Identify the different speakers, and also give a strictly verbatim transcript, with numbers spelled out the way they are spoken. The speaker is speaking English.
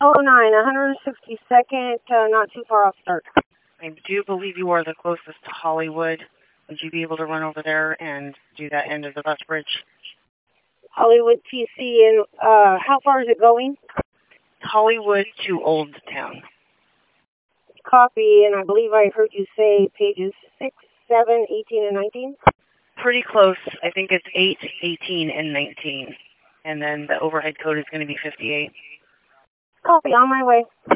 Speaker 1: oh nine, one hundred sixty-second, uh, not too far off start.
Speaker 2: I do believe you are the closest to Hollywood. Would you be able to run over there and do that end of the bus bridge?
Speaker 1: Hollywood T C, and uh, how far is it going?
Speaker 2: Hollywood to Old Town.
Speaker 1: Copy, and I believe I heard you say pages six, seven, eighteen, and nineteen?
Speaker 2: Pretty close. I think it's eight, eighteen, and nineteen. And then the overhead code is going to be fifty-eight.
Speaker 1: Copy, on my way.